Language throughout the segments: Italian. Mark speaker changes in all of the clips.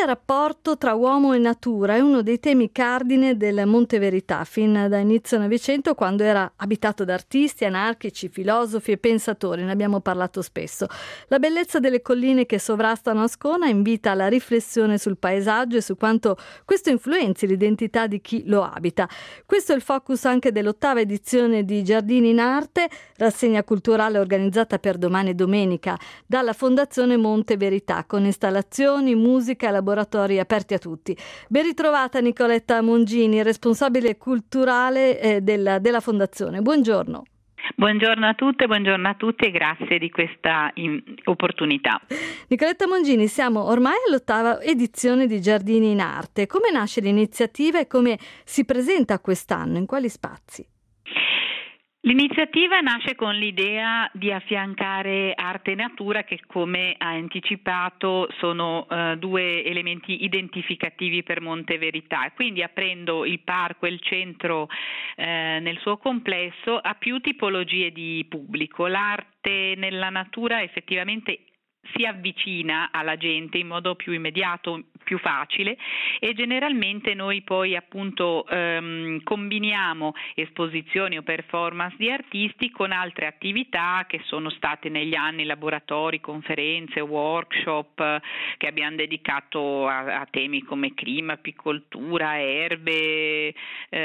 Speaker 1: il rapporto tra uomo e natura è uno dei temi cardine del Monte Verità, fin da inizio Novecento, quando era abitato da artisti, anarchici, filosofi e pensatori. Ne abbiamo parlato spesso. La bellezza delle colline che sovrastano Ascona invita alla riflessione sul paesaggio e su quanto questo influenzi l'identità di chi lo abita. Questo è il focus anche dell'8ª edizione di Giardini in Arte, rassegna culturale organizzata per domani e domenica dalla Fondazione Monte Verità, con installazioni, musica e laboratori aperti a tutti. Ben ritrovata Nicoletta Mongini, responsabile culturale della Fondazione. Buongiorno.
Speaker 2: Buongiorno a tutte, buongiorno a tutti e grazie di questa opportunità.
Speaker 1: Nicoletta Mongini, siamo ormai all'8ª edizione di Giardini in Arte. Come nasce l'iniziativa e come si presenta quest'anno? In quali spazi?
Speaker 2: L'iniziativa nasce con l'idea di affiancare arte e natura che, come ha anticipato, sono due elementi identificativi per Monte Verità, e quindi aprendo il parco e il centro nel suo complesso a più tipologie di pubblico. L'arte nella natura effettivamente si avvicina alla gente in modo più immediato, più facile, e generalmente noi poi appunto combiniamo esposizioni o performance di artisti con altre attività che sono state negli anni laboratori, conferenze, workshop che abbiamo dedicato a temi come clima, apicoltura, erbe,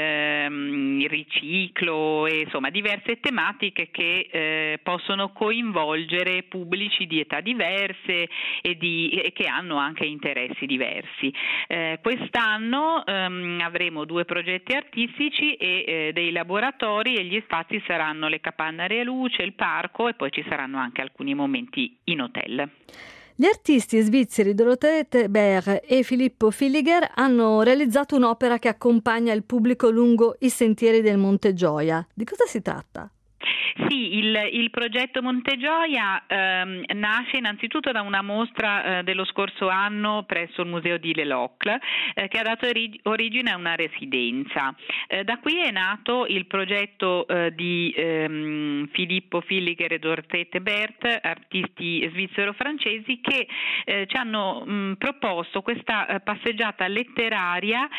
Speaker 2: riciclo e insomma diverse tematiche che possono coinvolgere pubblici di età diverse e che hanno anche interessi diversi. Quest'anno avremo 2 progetti artistici e dei laboratori, e gli spazi saranno le capanne Area Luce, il parco, e poi ci saranno anche alcuni momenti in hotel.
Speaker 1: Gli artisti svizzeri Dorothée Teber e Filippo Villiger hanno realizzato un'opera che accompagna il pubblico lungo i sentieri del Monte Gioia. Di cosa si tratta?
Speaker 2: Sì, il progetto Monte Gioia nasce innanzitutto da una mostra dello scorso anno presso il Museo di Le Locle che ha dato origine a una residenza. Da qui è nato il progetto di Filippo Villiger e Dorothée Teber, artisti svizzero-francesi, che ci hanno proposto questa passeggiata letteraria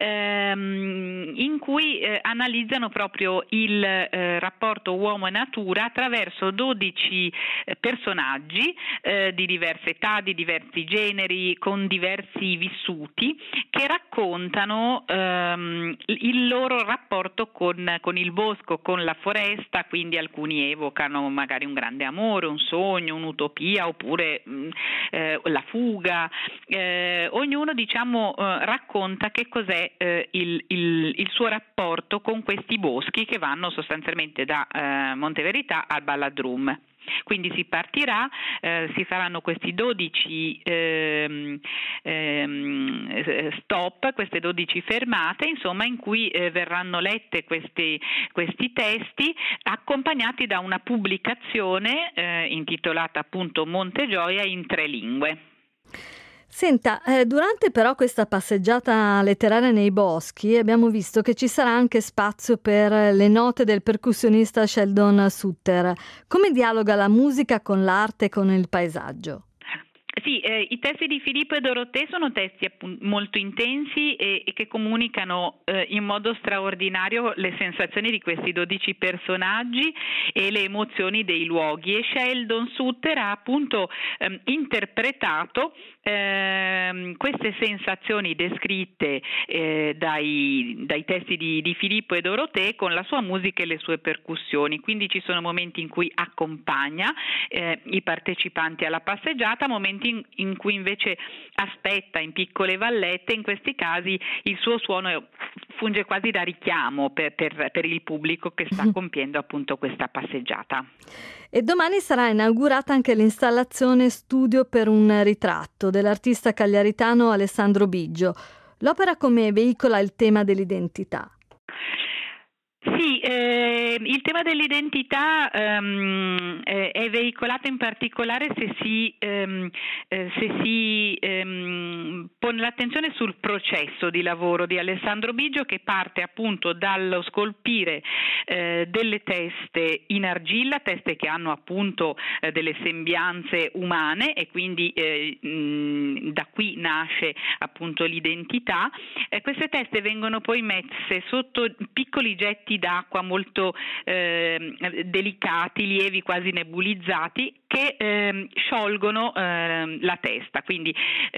Speaker 2: in cui analizzano proprio il rapporto uomo e natura attraverso 12 personaggi di diverse età, di diversi generi, con diversi vissuti, che raccontano il loro rapporto con il bosco, con la foresta. Quindi alcuni evocano magari un grande amore, un sogno, un'utopia, oppure la fuga. Ognuno racconta che cos'è il suo rapporto con questi boschi che vanno sostanzialmente da Monte Verità al Balladrum. Quindi si partirà, si faranno questi 12 stop, queste 12 fermate, insomma, in cui verranno lette questi testi, accompagnati da una pubblicazione intitolata appunto Monte Gioia in 3 lingue.
Speaker 1: Senta, durante però questa passeggiata letteraria nei boschi abbiamo visto che ci sarà anche spazio per le note del percussionista Sheldon Sutter. Come dialoga la musica con l'arte e con il paesaggio?
Speaker 2: Sì, i testi di Filippo e Dorothée sono testi molto intensi e che comunicano in modo straordinario le sensazioni di questi 12 personaggi e le emozioni dei luoghi, e Sheldon Sutter ha appunto interpretato queste sensazioni descritte dai testi di Filippo e Dorothée con la sua musica e le sue percussioni. Quindi ci sono momenti in cui accompagna i partecipanti alla passeggiata, momenti in cui invece aspetta in piccole vallette. In questi casi il suo suono funge quasi da richiamo per il pubblico che sta compiendo appunto questa passeggiata.
Speaker 1: E domani sarà inaugurata anche l'installazione Studio per un ritratto dell'artista cagliaritano Alessandro Biggio. L'opera come veicola il tema dell'identità?
Speaker 2: Sì, il tema dell'identità è veicolato in particolare se si pone l'attenzione sul processo di lavoro di Alessandro Biggio, che parte appunto dallo scolpire delle teste in argilla, teste che hanno appunto delle sembianze umane, e quindi da qui nasce appunto l'identità. Queste teste vengono poi messe sotto piccoli getti d'acqua molto delicati, lievi, quasi nebulizzati, che sciolgono la testa, quindi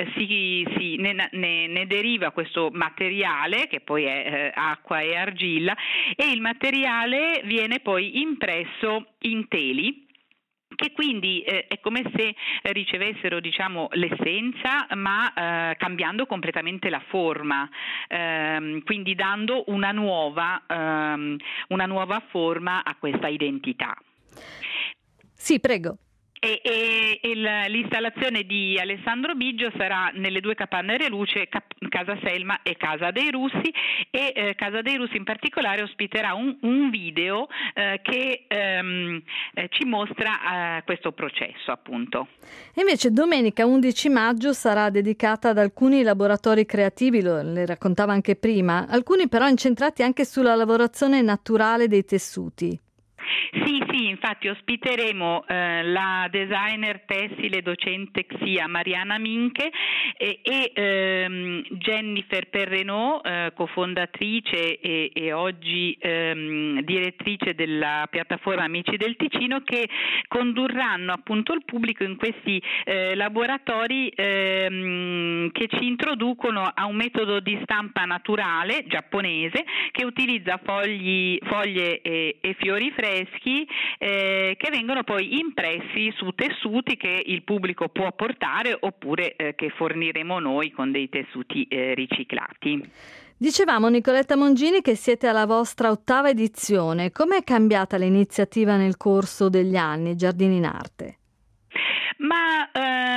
Speaker 2: ne deriva questo materiale che poi è acqua e argilla, e il materiale viene poi impresso in teli, che quindi è come se ricevessero, diciamo, l'essenza, ma cambiando completamente la forma, quindi dando una nuova forma a questa identità.
Speaker 1: Sì, prego.
Speaker 2: L'installazione di Alessandro Biggio sarà nelle due capanne Reluce, Casa Selma e Casa dei Russi, e Casa dei Russi in particolare ospiterà un video che ci mostra questo processo, appunto.
Speaker 1: E invece domenica 11 maggio sarà dedicata ad alcuni laboratori creativi, le raccontava anche prima, alcuni però incentrati anche sulla lavorazione naturale dei tessuti.
Speaker 2: Sì, infatti ospiteremo la designer tessile docente XIA Mariana Minche e Jennifer Perrenot, cofondatrice e oggi direttrice della piattaforma Amici del Ticino, che condurranno appunto il pubblico in questi laboratori che ci introducono a un metodo di stampa naturale giapponese che utilizza foglie e fiori freschi che vengono poi impressi su tessuti che il pubblico può portare, oppure che forniremo noi con dei tessuti riciclati.
Speaker 1: Dicevamo, Nicoletta Mongini, che siete alla vostra 8ª edizione. Com'è cambiata l'iniziativa nel corso degli anni, Giardini in Arte?
Speaker 2: Ma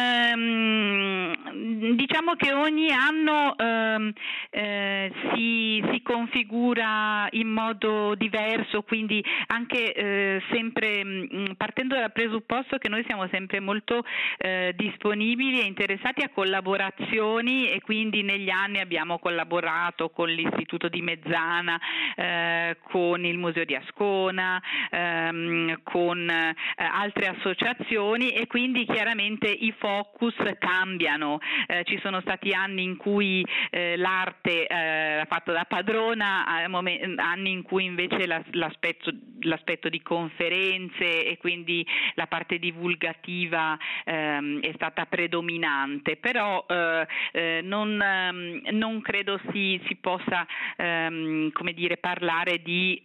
Speaker 2: diciamo che ogni anno si configura in modo diverso, quindi anche sempre partendo dal presupposto che noi siamo sempre molto disponibili e interessati a collaborazioni, e quindi negli anni abbiamo collaborato con l'Istituto di Mezzana, con il Museo di Ascona, con altre associazioni, e quindi chiaramente i focus cambiano. Ci sono stati anni in cui l'arte ha fatto da padrona, anni in cui invece l'aspetto di conferenze e quindi la parte divulgativa è stata predominante, però non credo si possa come dire, parlare di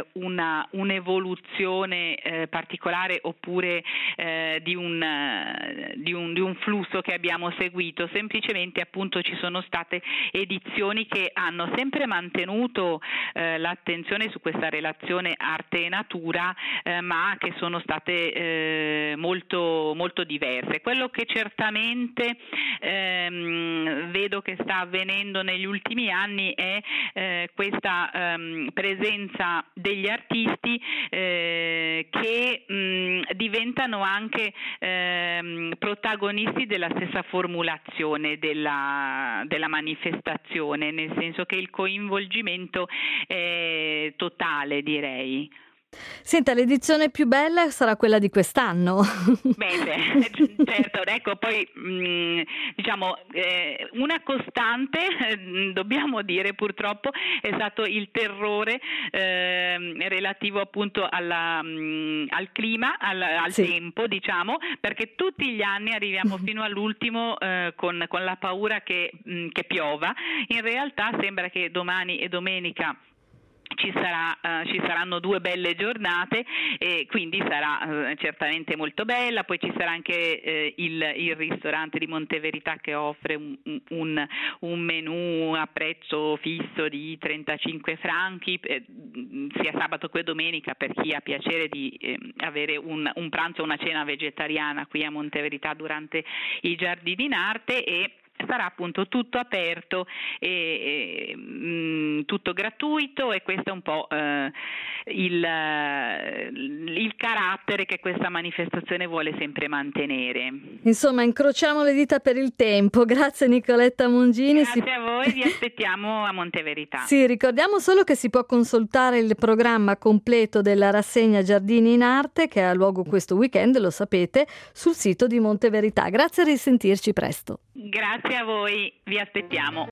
Speaker 2: un'evoluzione particolare, oppure di un flusso che abbiamo seguito. Semplicemente appunto ci sono state edizioni che hanno sempre mantenuto l'attenzione su questa relazione arte e natura, ma che sono state molto, molto diverse. Quello che certamente vedo che sta avvenendo negli ultimi anni è questa presenza degli artisti che diventano anche protagonisti della stessa formulazione della manifestazione, nel senso che il coinvolgimento è totale, direi.
Speaker 1: Senta, l'edizione più bella sarà quella di quest'anno.
Speaker 2: Certo, ecco, poi diciamo una costante, dobbiamo dire purtroppo, è stato il terrore relativo appunto al clima, al
Speaker 1: sì.
Speaker 2: tempo, diciamo, perché tutti gli anni arriviamo fino all'ultimo con la paura che piova. In realtà sembra che domani e domenica ci saranno 2 belle giornate, e quindi sarà certamente molto bella. Poi ci sarà anche il ristorante di Monteverità che offre un menù a prezzo fisso di 35 franchi sia sabato che domenica, per chi ha piacere di avere un pranzo o una cena vegetariana qui a Monteverità durante i Giardini in Arte. E sarà appunto tutto aperto e tutto gratuito, e questo è un po' il carattere che questa manifestazione vuole sempre mantenere.
Speaker 1: Insomma, incrociamo le dita per il tempo. Grazie Nicoletta Mongini.
Speaker 2: Grazie a voi, vi aspettiamo a Monteverità.
Speaker 1: Sì, ricordiamo solo che si può consultare il programma completo della rassegna Giardini in Arte, che ha luogo questo weekend, lo sapete, sul sito di Monteverità. Grazie, a risentirci presto.
Speaker 2: Grazie a voi, vi aspettiamo.